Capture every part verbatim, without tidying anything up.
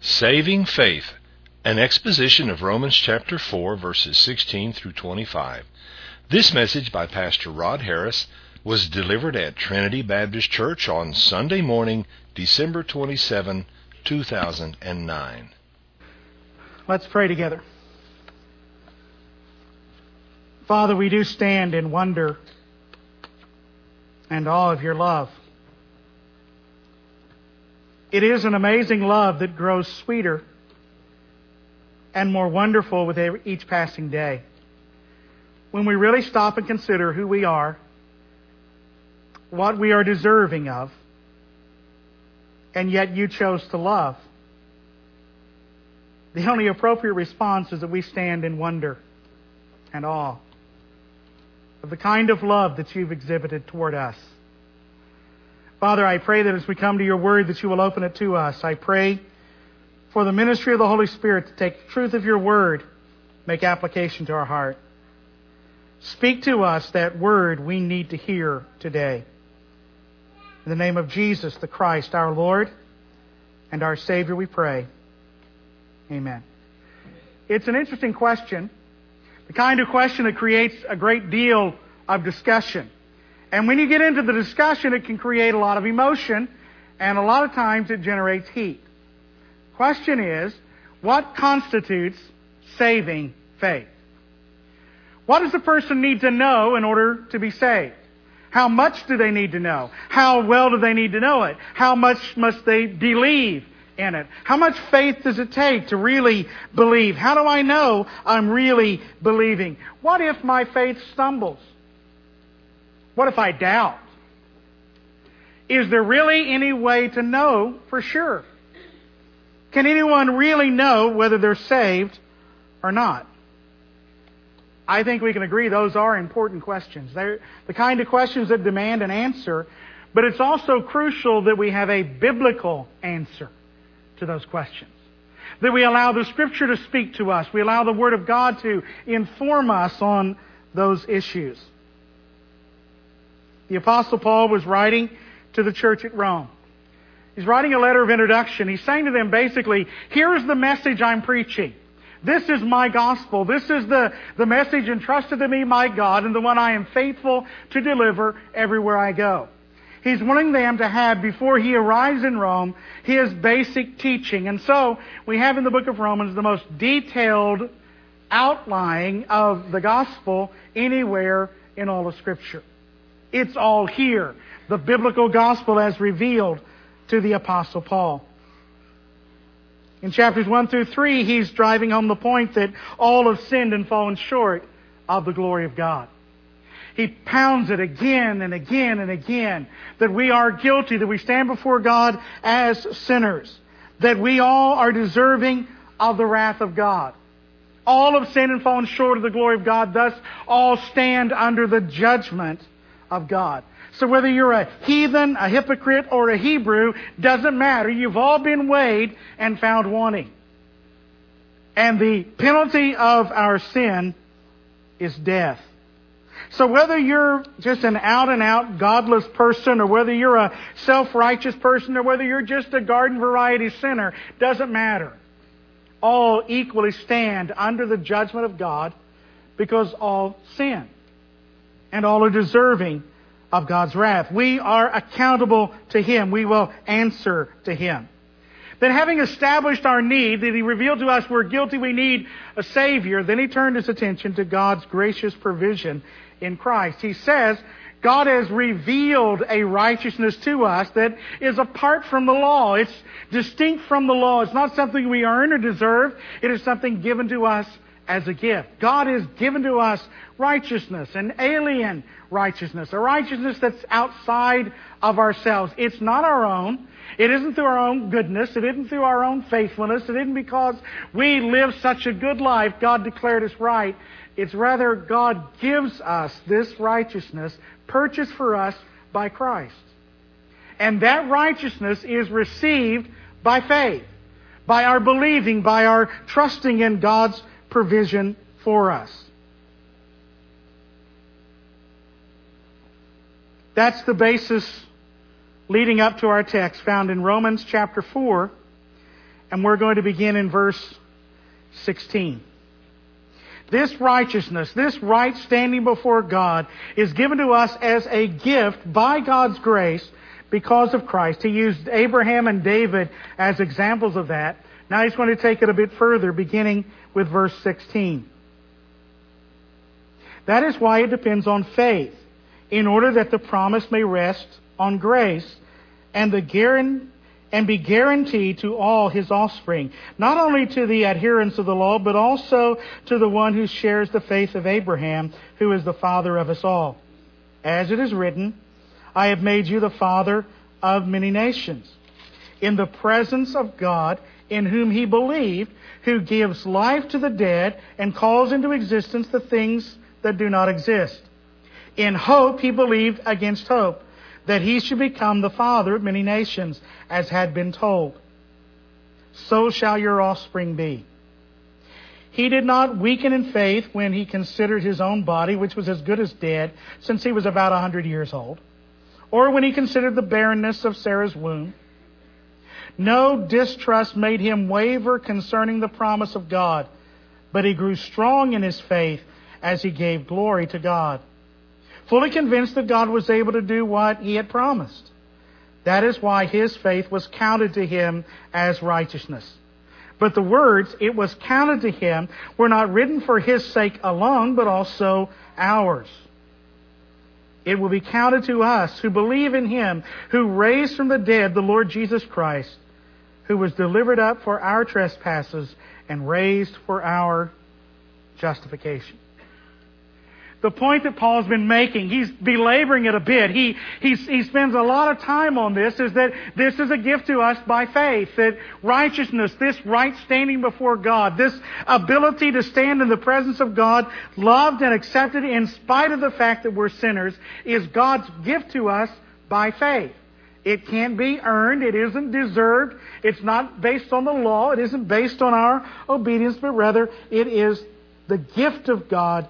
Saving Faith, an exposition of Romans chapter four, verses sixteen through twenty-five. This message by Pastor Rod Harris was delivered at Trinity Baptist Church on Sunday morning, December twenty-seventh, two thousand nine. Let's pray together. Father, we do stand in wonder and awe of your love. It is an amazing love that grows sweeter and more wonderful with every, each passing day. When we really stop and consider who we are, what we are deserving of, and yet you chose to love, the only appropriate response is that we stand in wonder and awe of the kind of love that you've exhibited toward us. Father, I pray that as we come to your word that you will open it to us. I pray for the ministry of the Holy Spirit to take the truth of your word, make application to our heart. Speak to us that word we need to hear today. In the name of Jesus, the Christ, our Lord and our Savior, we pray. Amen. It's an interesting question, the kind of question that creates a great deal of discussion. And when you get into the discussion, it can create a lot of emotion, and a lot of times it generates heat. Question is, what constitutes saving faith? What does a person need to know in order to be saved? How much do they need to know? How well do they need to know it? How much must they believe in it? How much faith does it take to really believe? How do I know I'm really believing? What if my faith stumbles? What if I doubt? Is there really any way to know for sure? Can anyone really know whether they're saved or not? I think we can agree those are important questions. They're the kind of questions that demand an answer, but it's also crucial that we have a biblical answer to those questions. That we allow the Scripture to speak to us. We allow the Word of God to inform us on those issues. The Apostle Paul was writing to the church at Rome. He's writing a letter of introduction. He's saying to them basically, here's the message I'm preaching. This is my gospel. This is the, the message entrusted to me by God and the one I am faithful to deliver everywhere I go. He's wanting them to have, before he arrives in Rome, his basic teaching. And so we have in the book of Romans the most detailed outline of the gospel anywhere in all of Scripture. It's all here. The biblical gospel as revealed to the Apostle Paul. In chapters one through three, he's driving home the point that all have sinned and fallen short of the glory of God. He pounds it again and again and again that we are guilty, that we stand before God as sinners, that we all are deserving of the wrath of God. All have sinned and fallen short of the glory of God, thus all stand under the judgment of God. So whether you're a heathen, a hypocrite, or a Hebrew, doesn't matter. You've all been weighed and found wanting. And the penalty of our sin is death. So whether you're just an out-and-out godless person, or whether you're a self-righteous person, or whether you're just a garden variety sinner, doesn't matter. All equally stand under the judgment of God because all sin. And all are deserving of God's wrath. We are accountable to Him. We will answer to Him. Then having established our need, that He revealed to us we're guilty, we need a Savior, then He turned His attention to God's gracious provision in Christ. He says, God has revealed a righteousness to us that is apart from the law. It's distinct from the law. It's not something we earn or deserve. It is something given to us as a gift. God has given to us righteousness, an alien righteousness, a righteousness that's outside of ourselves. It's not our own. It isn't through our own goodness. It isn't through our own faithfulness. It isn't because we live such a good life God declared us right. It's rather God gives us this righteousness purchased for us by Christ. And that righteousness is received by faith, by our believing, by our trusting in God's provision for us. That's the basis leading up to our text found in Romans chapter four And we're going to begin in verse sixteen. This righteousness, this right standing before God, is given to us as a gift by God's grace because of Christ. He used Abraham and David as examples of that. Now he's going to take it a bit further, beginning with verse sixteen. That is why it depends on faith, in order that the promise may rest on grace and the guaran- and be guaranteed to all his offspring, not only to the adherents of the law, but also to the one who shares the faith of Abraham, who is the father of us all. As it is written, I have made you the father of many nations, in the presence of God, in whom he believed, who gives life to the dead and calls into existence the things that do not exist. In hope he believed against hope, that he should become the father of many nations, as had been told. So shall your offspring be. He did not weaken in faith when he considered his own body, which was as good as dead, since he was about a hundred years old, or when he considered the barrenness of Sarah's womb. No distrust made him waver concerning the promise of God, but he grew strong in his faith as he gave glory to God, fully convinced that God was able to do what he had promised. That is why his faith was counted to him as righteousness. But the words, it was counted to him, were not written for his sake alone, but also ours. It will be counted to us who believe in him, who raised from the dead the Lord Jesus Christ, who was delivered up for our trespasses and raised for our justification. The point that Paul's been making, he's belaboring it a bit. He, he, he spends a lot of time on this, is that this is a gift to us by faith. That righteousness, this right standing before God, this ability to stand in the presence of God, loved and accepted in spite of the fact that we're sinners, is God's gift to us by faith. It can't be earned. It isn't deserved. It's not based on the law. It isn't based on our obedience, but rather it is the gift of God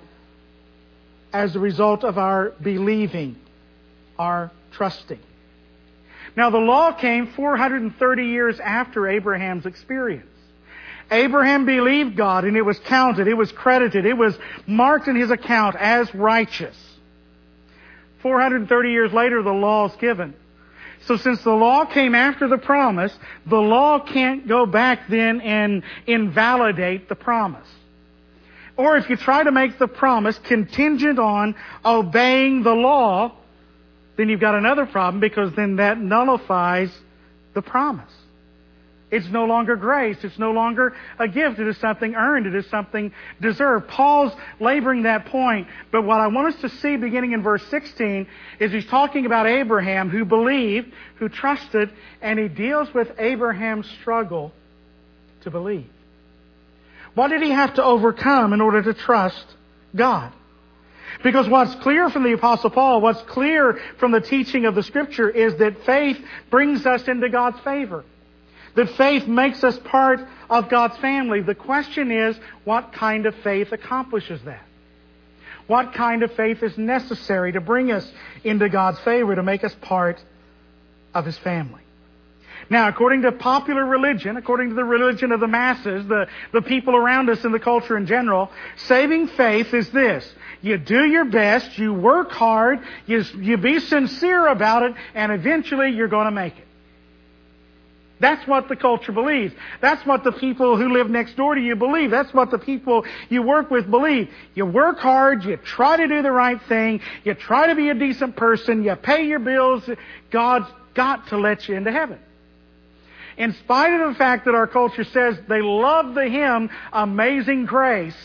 as a result of our believing, our trusting. Now, the law came four hundred thirty years after Abraham's experience. Abraham believed God, and it was counted, it was credited, it was marked in his account as righteous. four hundred thirty years later, the law is given. So since the law came after the promise, the law can't go back then and invalidate the promise. Or if you try to make the promise contingent on obeying the law, then you've got another problem, because then that nullifies the promise. It's no longer grace. It's no longer a gift. It is something earned. It is something deserved. Paul's laboring that point. But what I want us to see beginning in verse sixteen is he's talking about Abraham, who believed, who trusted, and he deals with Abraham's struggle to believe. What did he have to overcome in order to trust God? Because what's clear from the Apostle Paul, what's clear from the teaching of the Scripture, is that faith brings us into God's favor. That faith makes us part of God's family. The question is, what kind of faith accomplishes that? What kind of faith is necessary to bring us into God's favor, to make us part of His family? Now, according to popular religion, according to the religion of the masses, the, the people around us in the culture in general, saving faith is this. You do your best, you work hard, you, you be sincere about it, and eventually you're going to make it. That's what the culture believes. That's what the people who live next door to you believe. That's what the people you work with believe. You work hard, you try to do the right thing, you try to be a decent person, you pay your bills, God's got to let you into heaven. In spite of the fact that our culture says they love the hymn, Amazing Grace,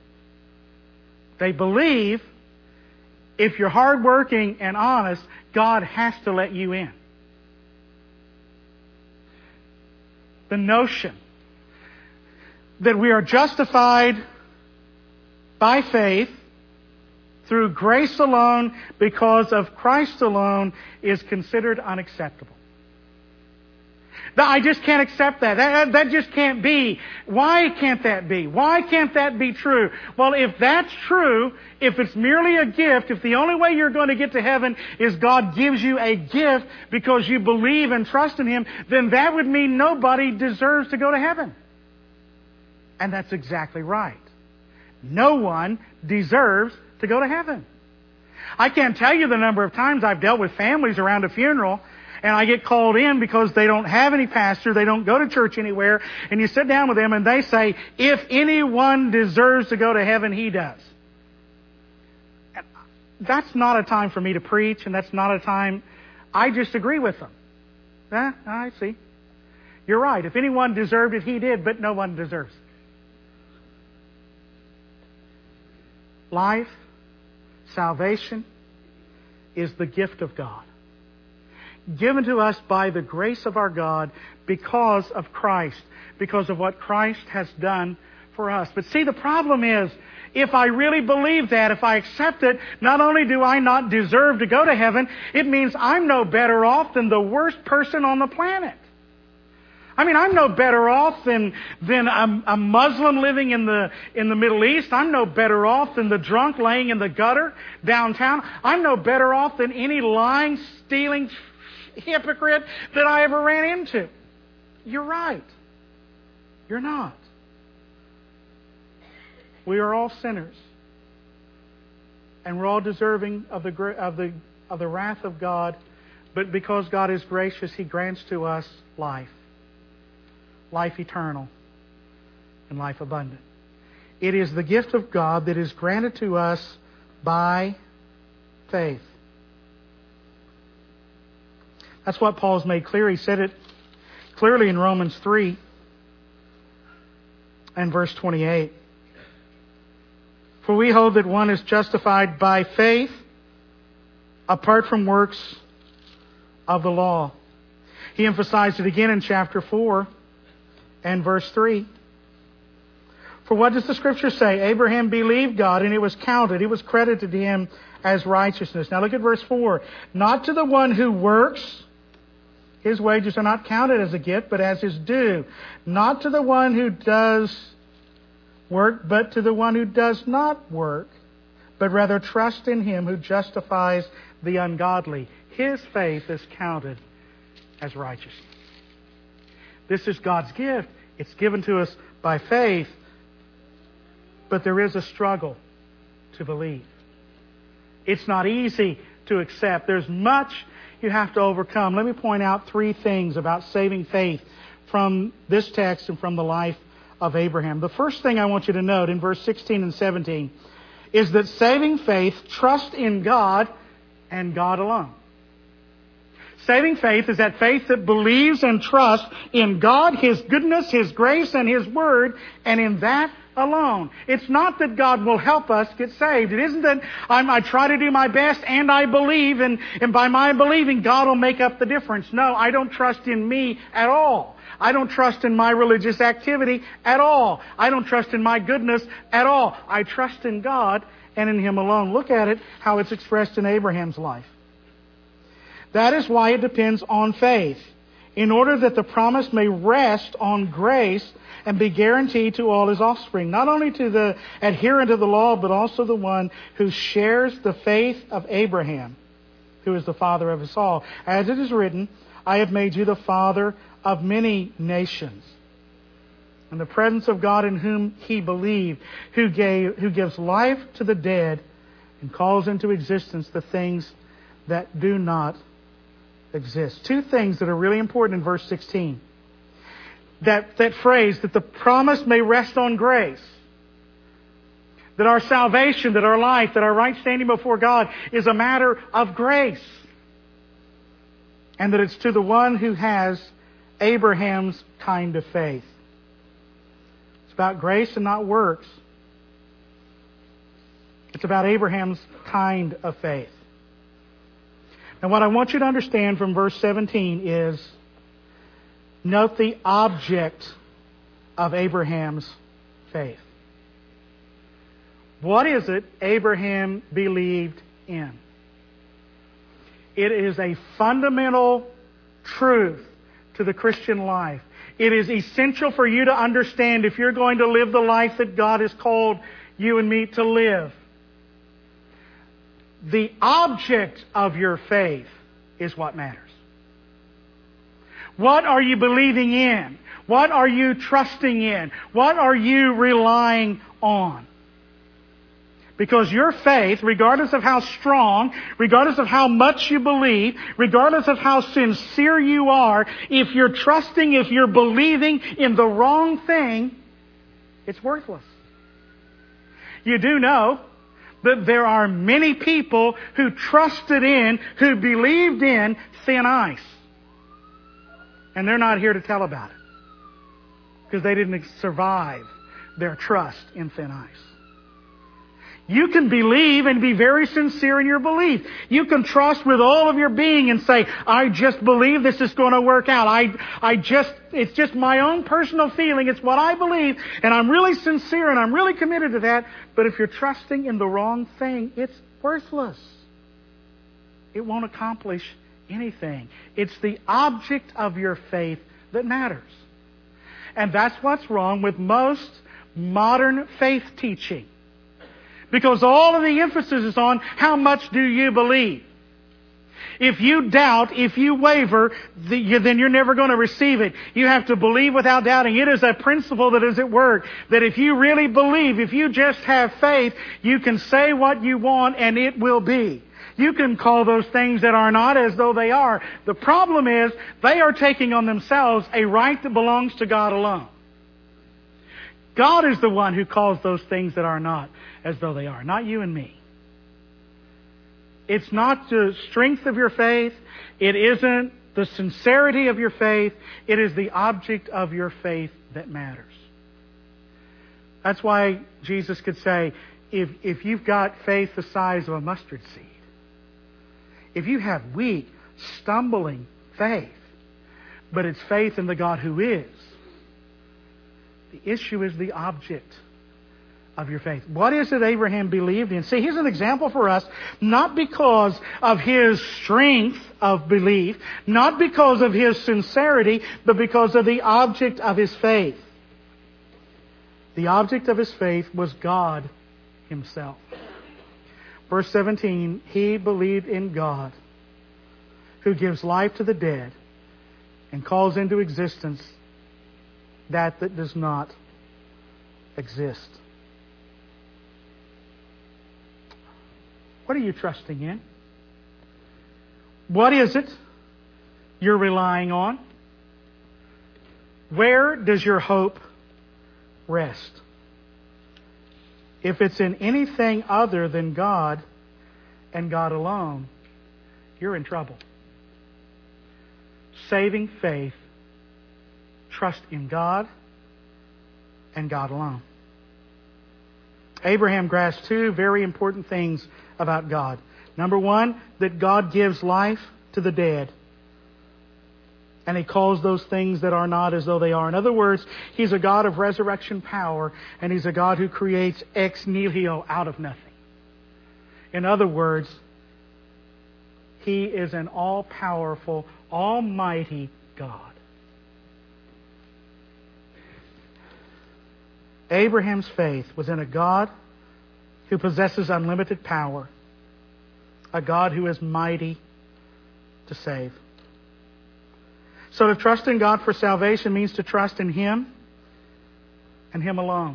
they believe if you're hardworking and honest, God has to let you in. The notion that we are justified by faith through grace alone because of Christ alone is considered unacceptable. I just can't accept that. that. That just can't be. Why can't that be? Why can't that be true? Well, if that's true, if it's merely a gift, if the only way you're going to get to heaven is God gives you a gift because you believe and trust in Him, then that would mean nobody deserves to go to heaven. And that's exactly right. No one deserves to go to heaven. I can't tell you the number of times I've dealt with families around a funeral, and I get called in because they don't have any pastor, they don't go to church anywhere, and you sit down with them and they say, if anyone deserves to go to heaven, he does. And that's not a time for me to preach, and that's not a time, I just agree with them. Eh, I see. You're right. If anyone deserved it, he did, but no one deserves it. Life, salvation, is the gift of God, given to us by the grace of our God because of Christ, because of what Christ has done for us. But see, the problem is, if I really believe that, if I accept it, not only do I not deserve to go to heaven, it means I'm no better off than the worst person on the planet. I mean, I'm no better off than, than a, a Muslim living in the, in the Middle East. I'm no better off than the drunk laying in the gutter downtown. I'm no better off than any lying, stealing hypocrite that I ever ran into. You're right. You're not. We are all sinners. And we're all deserving of the, of the, of the wrath of God. But because God is gracious, He grants to us life. Life eternal and life abundant. It is the gift of God that is granted to us by faith. That's what Paul's made clear. He said it clearly in Romans three and verse twenty-eight. For we hold that one is justified by faith apart from works of the law. He emphasized it again in chapter four. And verse three. For what does the Scripture say? Abraham believed God, and it was counted, it was credited to him as righteousness. Now look at verse four. Not to the one who works, his wages are not counted as a gift, but as his due. Not to the one who does work, but to the one who does not work, but rather trust in Him who justifies the ungodly. His faith is counted as righteousness. This is God's gift. It's given to us by faith. But there is a struggle to believe. It's not easy to accept. There's much you have to overcome. Let me point out three things about saving faith from this text and from the life of Abraham. The first thing I want you to note in verse sixteen and seventeen is that saving faith trusts in God and God alone. Saving faith is that faith that believes and trusts in God, His goodness, His grace, and His Word, and in that alone. It's not that God will help us get saved. It isn't that I'm, I try to do my best and I believe, and, and by my believing, God will make up the difference. No, I don't trust in me at all. I don't trust in my religious activity at all. I don't trust in my goodness at all. I trust in God and in Him alone. Look at it, how it's expressed in Abraham's life. That is why it depends on faith, in order that the promise may rest on grace and be guaranteed to all his offspring, not only to the adherent of the law, but also the one who shares the faith of Abraham, who is the father of us all. As it is written, I have made you the father of many nations. In the presence of God in whom he believed, who gave, who gives life to the dead and calls into existence the things that do not exist. Two things that are really important in verse sixteen. That, that phrase, that the promise may rest on grace. That our salvation, that our life, that our right standing before God is a matter of grace. And that it's to the one who has Abraham's kind of faith. It's about grace and not works. It's about Abraham's kind of faith. And what I want you to understand from verse seventeen is, note the object of Abraham's faith. What is it Abraham believed in? It is a fundamental truth to the Christian life. It is essential for you to understand if you're going to live the life that God has called you and me to live. The object of your faith is what matters. What are you believing in? What are you trusting in? What are you relying on? Because your faith, regardless of how strong, regardless of how much you believe, regardless of how sincere you are, if you're trusting, if you're believing in the wrong thing, it's worthless. You do know that there are many people who trusted in, who believed in thin ice. And they're not here to tell about it. Because they didn't survive their trust in thin ice. You can believe and be very sincere in your belief. You can trust with all of your being and say, I just believe this is going to work out. I, I just, it's just my own personal feeling. It's what I believe. And I'm really sincere and I'm really committed to that. But if you're trusting in the wrong thing, it's worthless. It won't accomplish anything. It's the object of your faith that matters. And that's what's wrong with most modern faith teaching. Because all of the emphasis is on how much do you believe. If you doubt, if you waver, then you're never going to receive it. You have to believe without doubting. It is a principle that is at work. That if you really believe, if you just have faith, you can say what you want and it will be. You can call those things that are not as though they are. The problem is they are taking on themselves a right that belongs to God alone. God is the one who calls those things that are not as though they are, not you and me. It's not the strength of your faith. It isn't the sincerity of your faith. It is the object of your faith that matters. That's why Jesus could say, if, if you've got faith the size of a mustard seed, if you have weak, stumbling faith, but it's faith in the God who is, the issue is the object of your faith. What is it Abraham believed in? See, here's an example for us, not because of his strength of belief, not because of his sincerity, but because of the object of his faith. The object of his faith was God Himself. Verse seventeen, he believed in God, who gives life to the dead and calls into existence that that does not exist. What are you trusting in? What is it you're relying on? Where does your hope rest? If it's in anything other than God and God alone, you're in trouble. Saving faith, trust in God and God alone. Abraham grasped two very important things about God. Number one, that God gives life to the dead. And He calls those things that are not as though they are. In other words, He's a God of resurrection power, and He's a God who creates ex nihilo, out of nothing. In other words, He is an all-powerful, almighty God. Abraham's faith was in a God who possesses unlimited power, a God who is mighty to save. So to trust in God for salvation means to trust in Him and Him alone.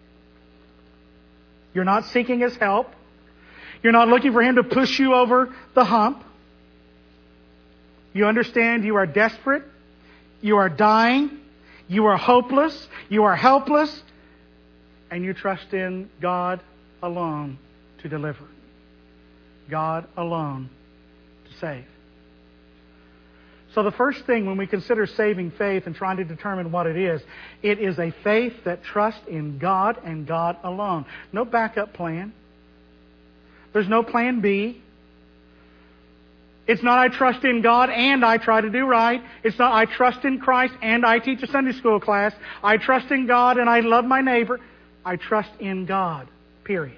You're not seeking His help. You're not looking for Him to push you over the hump. You understand you are desperate. You are dying. You are hopeless. You are helpless. And you trust in God alone to deliver. God alone to save. So the first thing when we consider saving faith and trying to determine what it is, it is a faith that trusts in God and God alone. No backup plan. There's no plan B. It's not I trust in God and I try to do right. It's not I trust in Christ and I teach a Sunday school class. I trust in God and I love my neighbor. I trust in God, period.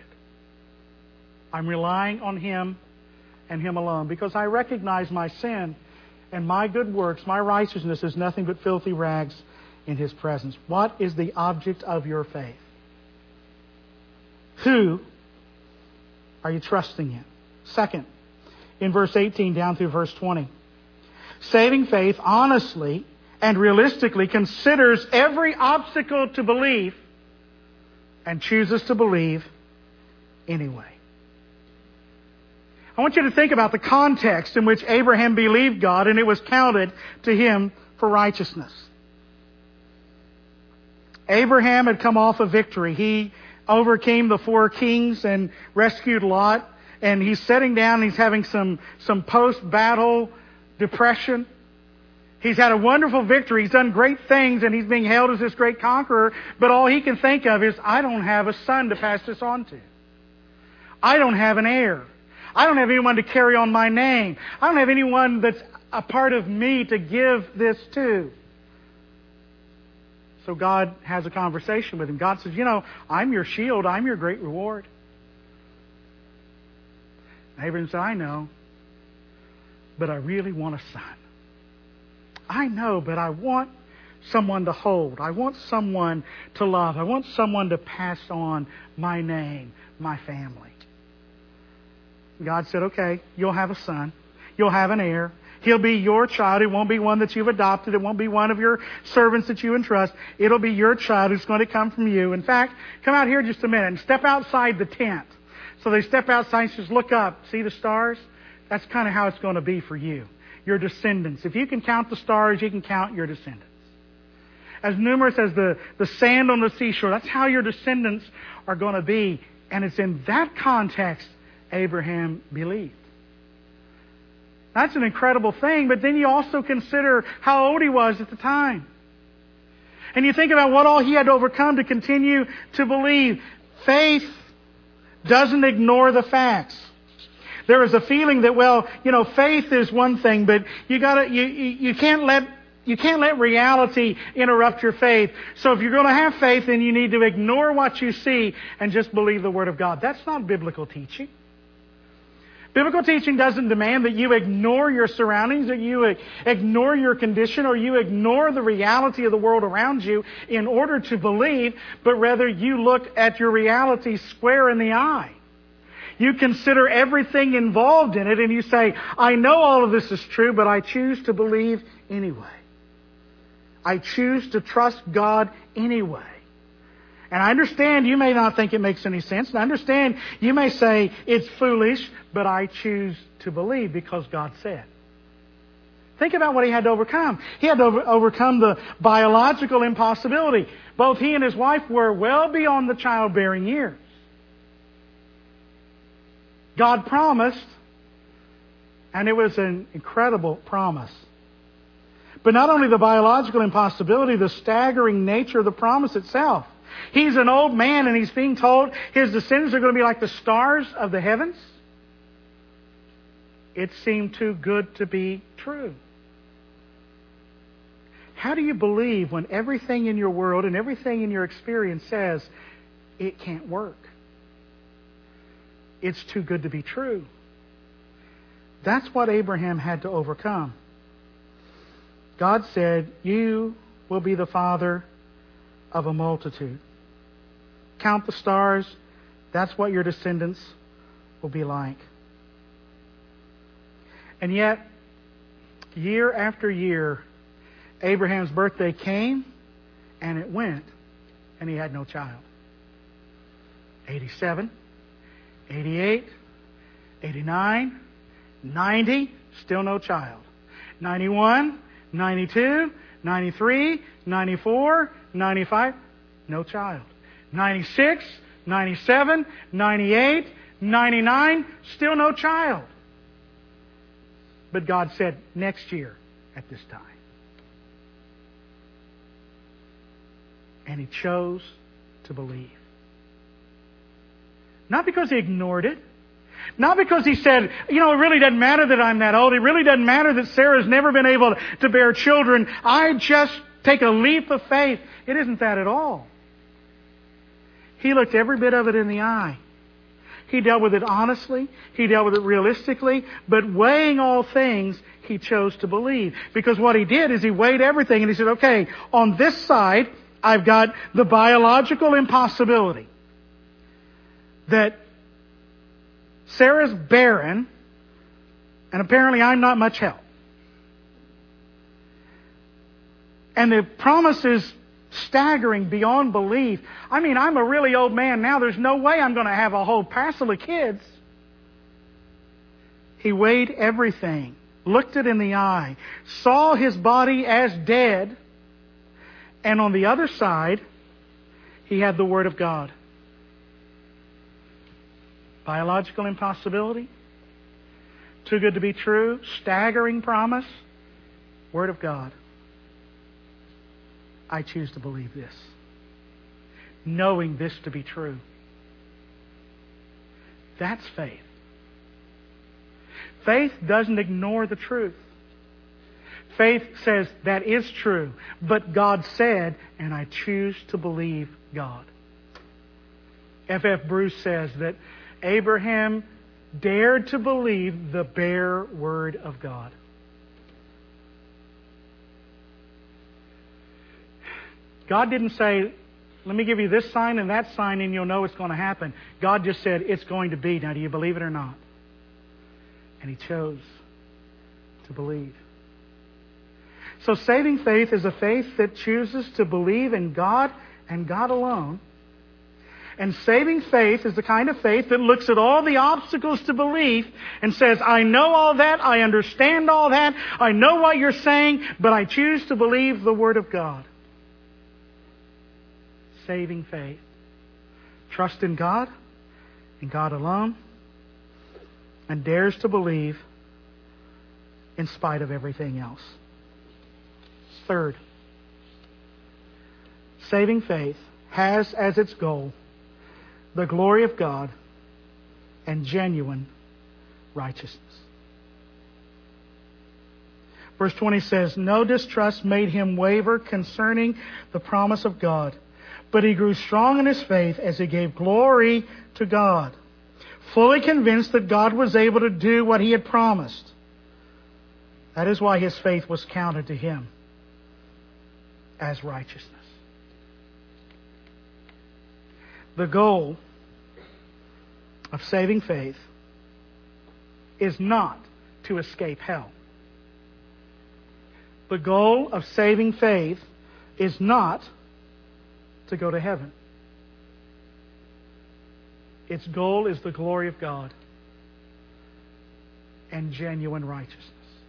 I'm relying on Him and Him alone because I recognize my sin and my good works, my righteousness, is nothing but filthy rags in His presence. What is the object of your faith? Who are you trusting in? Second, in verse eighteen down through verse twenty. Saving faith honestly and realistically considers every obstacle to belief and chooses to believe anyway. I want you to think about the context in which Abraham believed God and it was counted to him for righteousness. Abraham had come off a victory. He overcame the four kings and rescued Lot. And he's sitting down and he's having some, some post-battle depression. He's had a wonderful victory. He's done great things and he's being hailed as this great conqueror. But all he can think of is, I don't have a son to pass this on to. I don't have an heir. I don't have anyone to carry on my name. I don't have anyone that's a part of me to give this to. So God has a conversation with him. God says, you know, I'm your shield. I'm your great reward. Abraham said, I know, but I really want a son. I know, but I want someone to hold. I want someone to love. I want someone to pass on my name, my family. God said, okay, you'll have a son. You'll have an heir. He'll be your child. It won't be one that you've adopted. It won't be one of your servants that you entrust. It'll be your child who's going to come from you. In fact, come out here just a minute and step outside the tent. So they step outside and says, look up. See the stars? That's kind of how it's going to be for you. Your descendants. If you can count the stars, you can count your descendants. As numerous as the, the sand on the seashore, that's how your descendants are going to be. And it's in that context Abraham believed. That's an incredible thing, but then you also consider how old he was at the time. And you think about what all he had to overcome to continue to believe. Faith doesn't ignore the facts. There is a feeling that, well, you know, faith is one thing, but you gotta, you, you, you can't let, you can't let reality interrupt your faith. So if you're going to have faith, then you need to ignore what you see and just believe the Word of God. That's not biblical teaching. Biblical teaching doesn't demand that you ignore your surroundings, that you ignore your condition, or you ignore the reality of the world around you in order to believe, but rather you look at your reality square in the eye. You consider everything involved in it and you say, I know all of this is true, but I choose to believe anyway. I choose to trust God anyway. And I understand you may not think it makes any sense. And I understand you may say it's foolish, but I choose to believe because God said. Think about what he had to overcome. He had to over- overcome the biological impossibility. Both he and his wife were well beyond the childbearing years. God promised, and it was an incredible promise. But not only the biological impossibility, the staggering nature of the promise itself. He's an old man and he's being told his descendants are going to be like the stars of the heavens. It seemed too good to be true. How do you believe when everything in your world and everything in your experience says it can't work? It's too good to be true. That's what Abraham had to overcome. God said, you will be the father of a multitude. Count the stars. That's what your descendants will be like. And yet, year after year, Abraham's birthday came and it went, and he had no child. eighty-seven, eighty-eight, eighty-nine, ninety, still no child. ninety-one, ninety-two, ninety-three, ninety-four, ninety-five, no child. ninety-six, ninety-seven, ninety-eight, ninety-nine, still no child. But God said, next year at this time. And he chose to believe. Not because he ignored it. Not because he said, you know, it really doesn't matter that I'm that old. It really doesn't matter that Sarah's never been able to bear children. I just take a leap of faith. It isn't that at all. He looked every bit of it in the eye. He dealt with it honestly. He dealt with it realistically. But weighing all things, he chose to believe. Because what he did is he weighed everything and he said, okay, on this side, I've got the biological impossibility that Sarah's barren, and apparently I'm not much help. And the promise is staggering beyond belief. I mean, I'm a really old man now. There's no way I'm going to have a whole passel of kids. He weighed everything, looked it in the eye, saw his body as dead, and on the other side, he had the Word of God. Biological impossibility, too good to be true, staggering promise, Word of God. I choose to believe this, knowing this to be true. That's faith. Faith doesn't ignore the truth. Faith says that is true, but God said, and I choose to believe God. F F Bruce says that Abraham dared to believe the bare word of God. God didn't say, let me give you this sign and that sign and you'll know it's going to happen. God just said, it's going to be. Now, do you believe it or not? And he chose to believe. So saving faith is a faith that chooses to believe in God and God alone. And saving faith is the kind of faith that looks at all the obstacles to belief and says, I know all that, I understand all that, I know what you're saying, but I choose to believe the Word of God. Saving faith. Trust in God and God alone, and dares to believe in spite of everything else. Third, saving faith has as its goal the glory of God and genuine righteousness. Verse twenty says, no distrust made him waver concerning the promise of God, but he grew strong in his faith as he gave glory to God, fully convinced that God was able to do what he had promised. That is why his faith was counted to him as righteousness. The goal of saving faith is not to escape hell. The goal of saving faith is not to go to heaven. Its goal is the glory of God and genuine righteousness.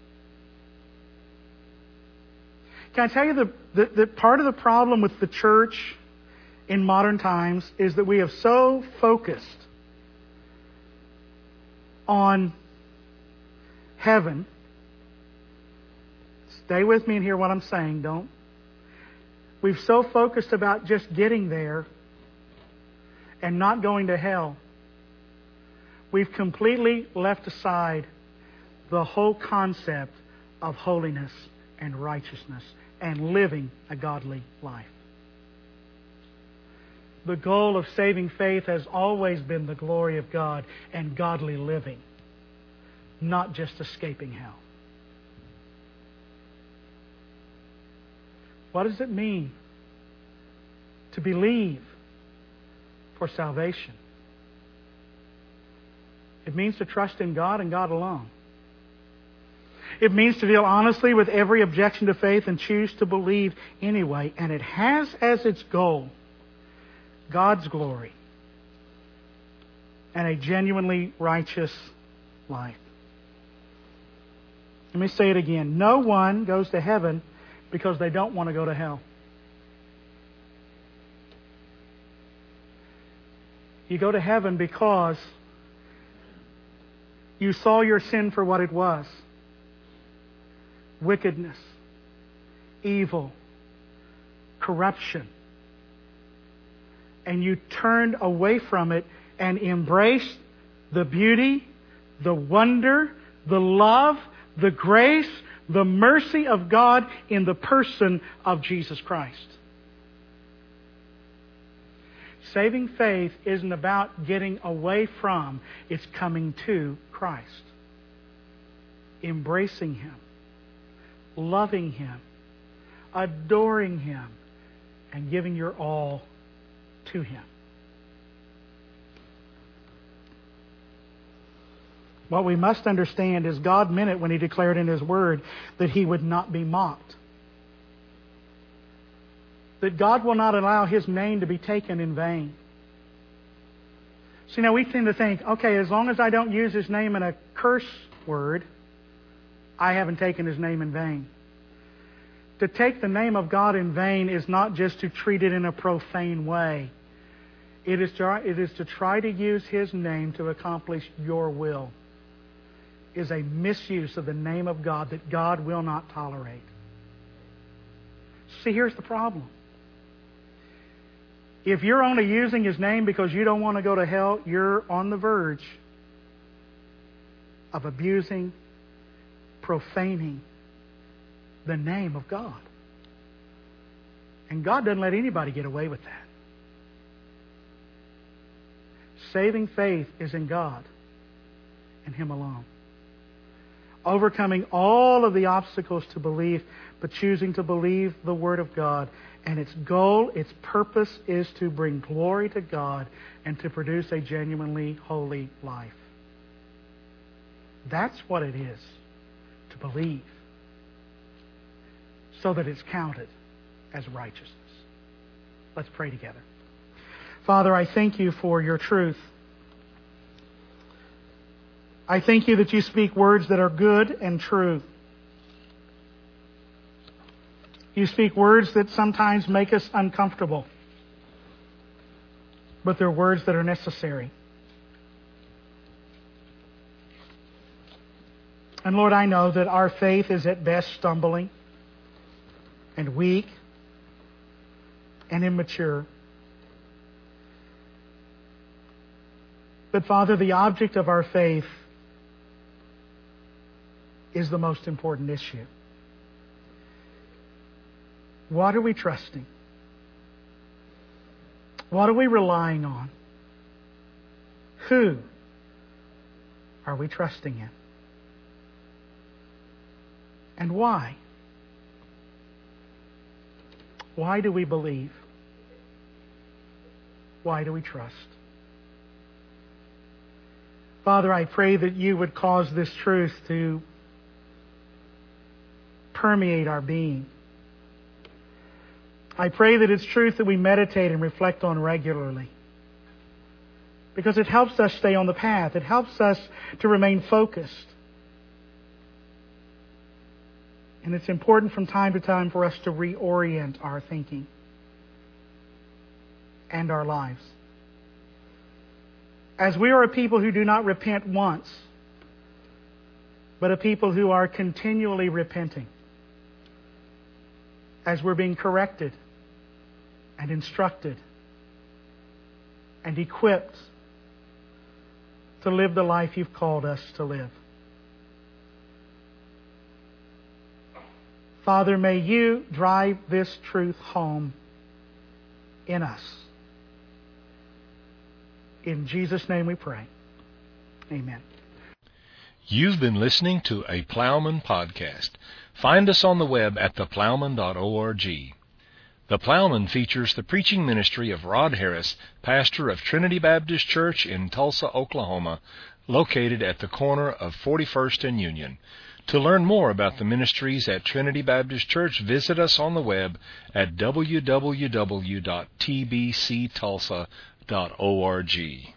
Can I tell you the, the, the part of the problem with the church in modern times is that we have so focused on heaven. Stay with me and hear what I'm saying. Don't. We've so focused about just getting there and not going to hell. We've completely left aside the whole concept of holiness and righteousness and living a godly life. The goal of saving faith has always been the glory of God and godly living, not just escaping hell. What does it mean to believe for salvation? It means to trust in God and God alone. It means to deal honestly with every objection to faith and choose to believe anyway. And it has as its goal God's glory and a genuinely righteous life. Let me say it again. No one goes to heaven because they don't want to go to hell. You go to heaven because you saw your sin for what it was. Wickedness, evil, corruption. And you turned away from it and embraced the beauty, the wonder, the love, the grace, the mercy of God in the person of Jesus Christ. saving faith isn't about getting away from, it's coming to Christ. Embracing Him. Loving Him. Adoring Him. And giving your all to Him. What we must understand is God meant it when He declared in His Word that He would not be mocked. That God will not allow His name to be taken in vain. See, now we tend to think, okay, as long as I don't use His name in a curse word, I haven't taken His name in vain. To take the name of God in vain is not just to treat it in a profane way. It is to, it is to try to use His name to accomplish your will. Is a misuse of the name of God that God will not tolerate. See, here's the problem. If you're only using His name because you don't want to go to hell, you're on the verge of abusing, profaning the name of God. And God doesn't let anybody get away with that. Saving faith is in God and Him alone. Overcoming all of the obstacles to belief, but choosing to believe the Word of God. And its goal, its purpose is to bring glory to God and to produce a genuinely holy life. That's what it is to believe, so that it's counted as righteousness. Let's pray together. Father, I thank You for Your truth. I thank You that You speak words that are good and true. You speak words that sometimes make us uncomfortable, but they're words that are necessary. And Lord, I know that our faith is at best stumbling and weak and immature. But Father, the object of our faith is the most important issue. What are we trusting? What are we relying on? Who are we trusting in? And why? Why do we believe? Why do we trust? Father, I pray that You would cause this truth to permeate our being. I pray that it's truth that we meditate and reflect on regularly, because it helps us stay on the path. It helps us to remain focused. And it's important from time to time for us to reorient our thinking and our lives. As we are a people who do not repent once, but a people who are continually repenting, as we're being corrected and instructed and equipped to live the life You've called us to live. Father, may You drive this truth home in us. In Jesus' name we pray. Amen. You've been listening to a Plowman podcast. Find us on the web at the plowman dot org. The Plowman features the preaching ministry of Rod Harris, pastor of Trinity Baptist Church in Tulsa, Oklahoma, located at the corner of forty-first and Union. To learn more about the ministries at Trinity Baptist Church, visit us on the web at w w w dot t b c tulsa dot org.